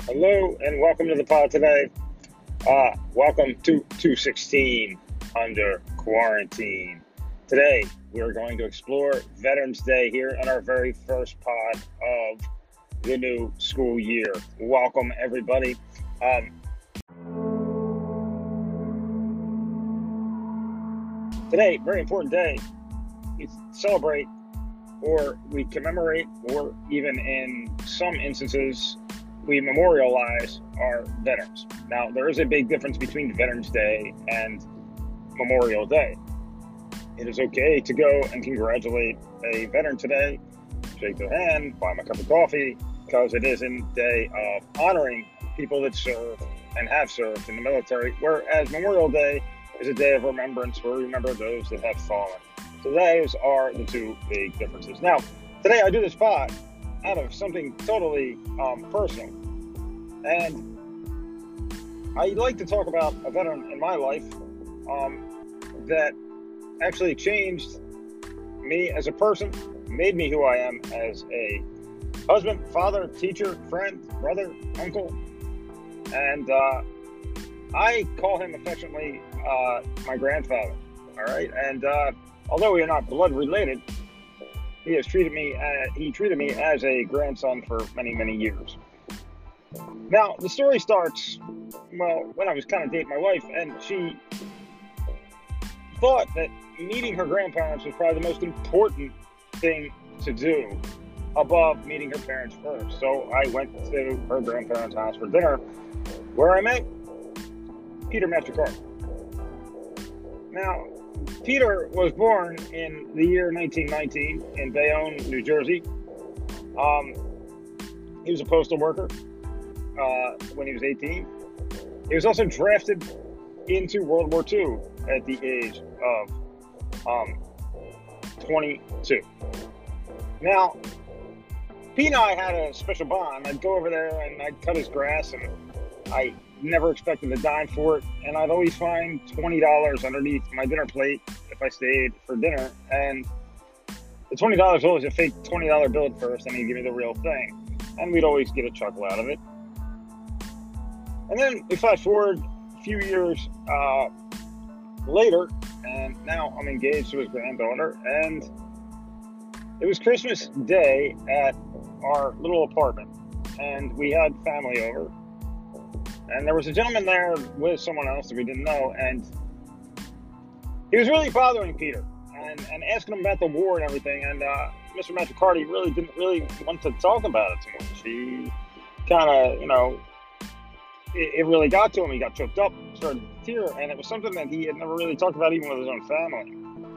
Hello and welcome to the pod today. Welcome to 216 under quarantine. Today we are going to explore Veterans Day here on our very first pod of the new school year. Welcome everybody. Today, very important day. We celebrate or we commemorate or even in some instances we memorialize our veterans. Now, there is a big difference between Veterans Day and Memorial Day. It is okay to go and congratulate a veteran today, shake their hand, buy them a cup of coffee, because it is a day of honoring people that serve and have served in the military, whereas Memorial Day is a day of remembrance where we remember those that have fallen. So those are the two big differences. Now, today I do this pod out of something totally personal. And I like to talk about a veteran in my life that actually changed me as a person, made me who I am as a husband, father, teacher, friend, brother, uncle. And I call him affectionately my grandfather. All right. And although we are not blood related, he treated me as a grandson for many, many years. Now, the story starts, when I was kind of dating my wife, and she thought that meeting her grandparents was probably the most important thing to do above meeting her parents first. So I went to her grandparents' house for dinner, where I met Peter Mastricard. Now, Peter was born in the year 1919 in Bayonne, New Jersey. He was a postal worker when he was 18. He was also drafted into World War II at the age of 22. Now, Pete and I had a special bond. I'd go over there and I'd cut his grass, and I never expected a dime for it, and I'd always find $20 underneath my dinner plate if I stayed for dinner, and the $20 was always a fake $20 bill at first, and he'd give me the real thing, and we'd always get a chuckle out of it. And then we fast forward a few years later, and now I'm engaged to his granddaughter, and it was Christmas Day at our little apartment, and we had family over. And there was a gentleman there with someone else that we didn't know, and he was really bothering Peter and asking him about the war and everything. And Mr. Mastricardi didn't really want to talk about it too much. He kind of, it really got to him. He got choked up, started to tear, and it was something that he had never really talked about even with his own family.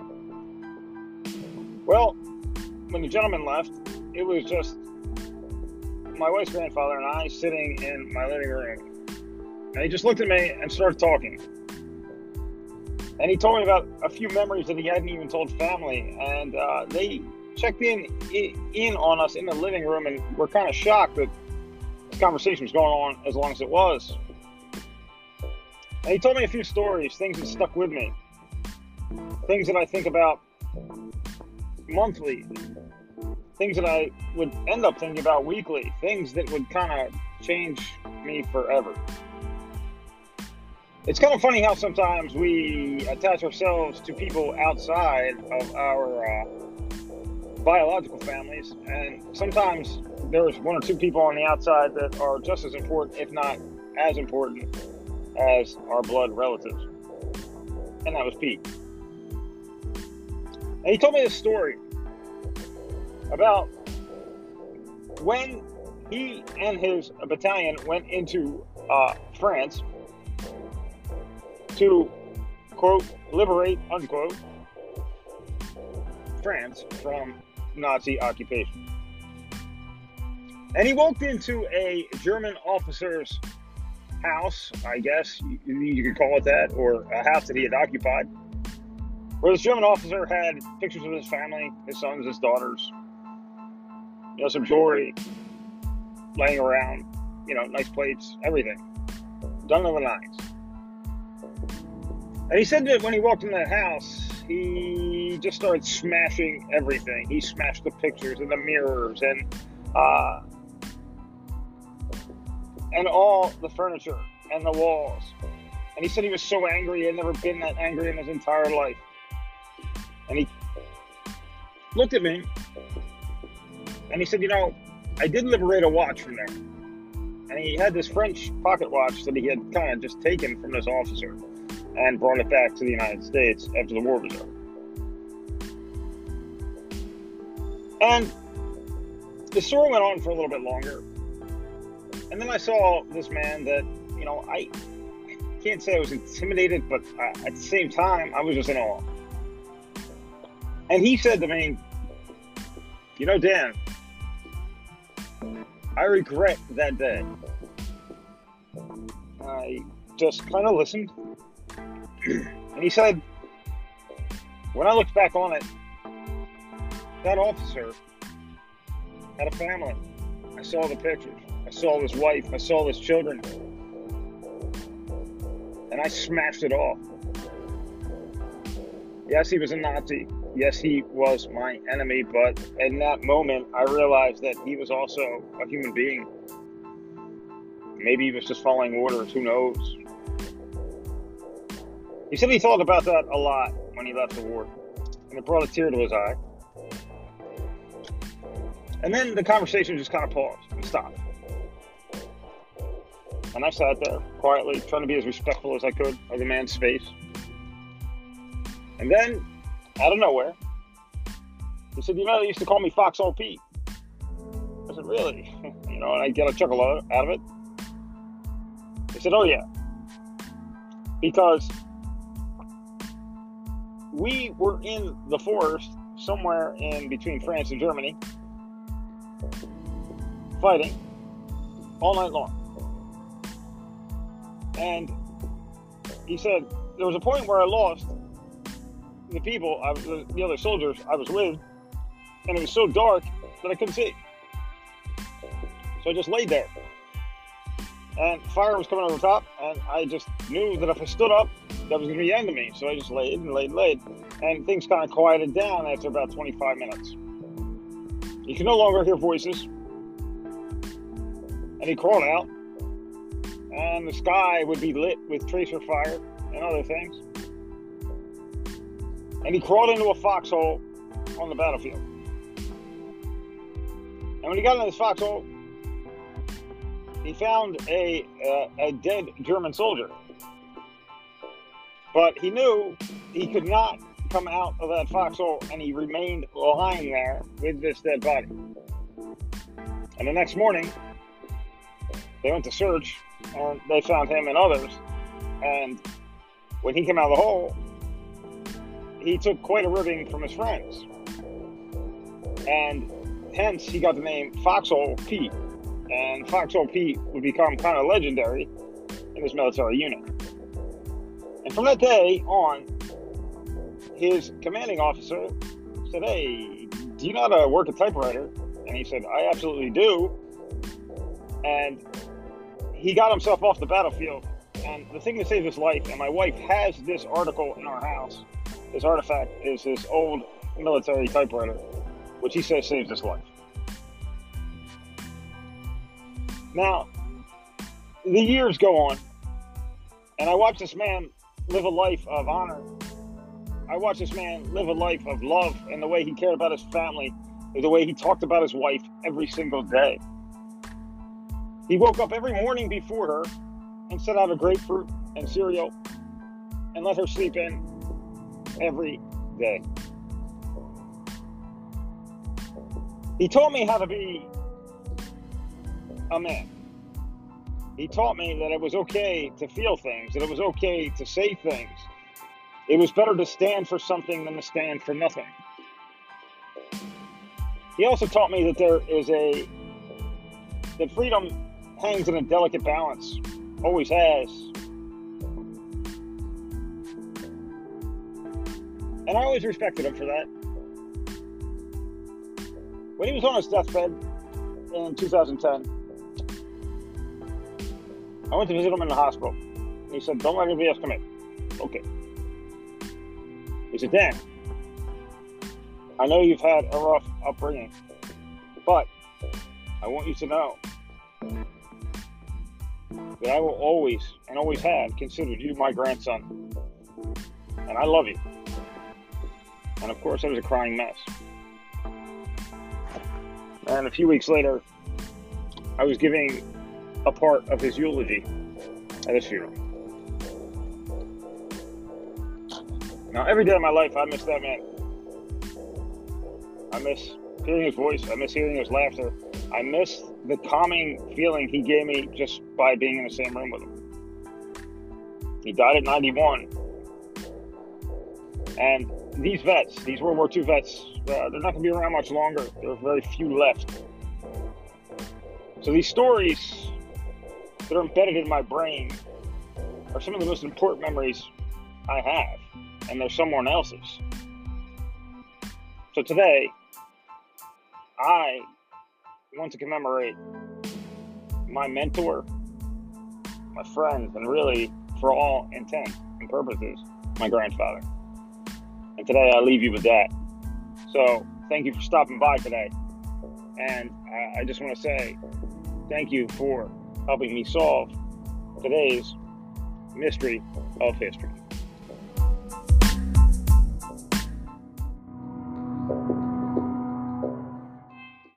Well, when the gentleman left, it was just my wife's grandfather and I sitting in my living room. And he just looked at me and started talking. And he told me about a few memories that he hadn't even told family. And they checked in on us in the living room, and we're kind of shocked that this conversation was going on as long as it was. And he told me a few stories, things that stuck with me. Things that I think about monthly. Things that I would end up thinking about weekly. Things that would kind of change me forever. It's kind of funny how sometimes we attach ourselves to people outside of our biological families, and sometimes there's one or two people on the outside that are just as important, if not as important, as our blood relatives. And that was Pete. And he told me this story about when he and his battalion went into France to, quote, liberate, unquote, France from Nazi occupation. And he walked into a German officer's house, I guess you could call it that, or a house that he had occupied, where this German officer had pictures of his family, his sons, his daughters, some jewelry laying around, nice plates, everything. Done to the nines. And he said that when he walked in that house, he just started smashing everything. He smashed the pictures and the mirrors, and and all the furniture and the walls. And he said he was so angry, he had never been that angry in his entire life. And he looked at me and he said, I did liberate a watch from there. And he had this French pocket watch that he had kind of just taken from this officer and brought it back to the United States after the war was over. And the story went on for a little bit longer. And then I saw this man that, I can't say I was intimidated, but at the same time, I was just in awe. And he said to me, Dan, I regret that day. I just kind of listened. And he said, when I looked back on it, that officer had a family. I saw the pictures. I saw his wife. I saw his children. And I smashed it off. Yes, he was a Nazi. Yes, he was my enemy. But in that moment, I realized that he was also a human being. Maybe he was just following orders. Who knows? He said he thought about that a lot when he left the war. And it brought a tear to his eye. And then the conversation just kind of paused and stopped. And I sat there quietly, trying to be as respectful as I could of the man's space. And then, out of nowhere, he said, they used to call me Foxhole Pete. I said, really? And I get a chuckle out of it. He said, oh yeah. Because we were in the forest somewhere in between France and Germany, fighting all night long. And he said, there was a point where I lost the people, the other soldiers I was with, and it was so dark that I couldn't see. So I just laid there. And fire was coming over the top, and I just knew that if I stood up, that was going to be the end of me. So I just laid and laid and laid. And things kind of quieted down after about 25 minutes. You could no longer hear voices. And he crawled out. And the sky would be lit with tracer fire and other things. And he crawled into a foxhole on the battlefield. And when he got into this foxhole, he found a dead German soldier. But he knew he could not come out of that foxhole, and he remained lying there with this dead body. And the next morning, they went to search, and they found him and others. And when he came out of the hole, he took quite a ribbing from his friends. And hence, he got the name Foxhole Pete. And Foxhole Pete would become kind of legendary in this military unit. And from that day on, his commanding officer said, hey, do you know how to work a typewriter? And he said, I absolutely do. And he got himself off the battlefield. And the thing that saved his life, and my wife has this article in our house, this artifact is this old military typewriter, which he says saved his life. Now, the years go on, and I watch this man live a life of honor. I watch this man live a life of love, and the way he cared about his family, the way he talked about his wife every single day. He woke up every morning before her and set out a grapefruit and cereal and let her sleep in every day. He taught me how to be a man. He taught me that it was okay to feel things, that it was okay to say things. It was better to stand for something than to stand for nothing. He also taught me that that freedom hangs in a delicate balance, always has. And I always respected him for that. When he was on his deathbed in 2010, I went to visit him in the hospital. And he said, don't let anybody else come in. Okay. He said, Dan, I know you've had a rough upbringing, but I want you to know that I will always and always have considered you my grandson. And I love you. And of course, I was a crying mess. And a few weeks later, I was giving a part of his eulogy at his funeral. Now, every day of my life, I miss that man. I miss hearing his voice. I miss hearing his laughter. I miss the calming feeling he gave me just by being in the same room with him. He died at 91. And these vets, these World War II vets, they're not going to be around much longer. There are very few left. So these stories that are embedded in my brain are some of the most important memories I have. And they're someone else's. So today, I want to commemorate my mentor, my friend, and really, for all intent and purposes, my grandfather. And today I leave you with that. So thank you for stopping by today. And I just want to say thank you for helping me solve today's mystery of history.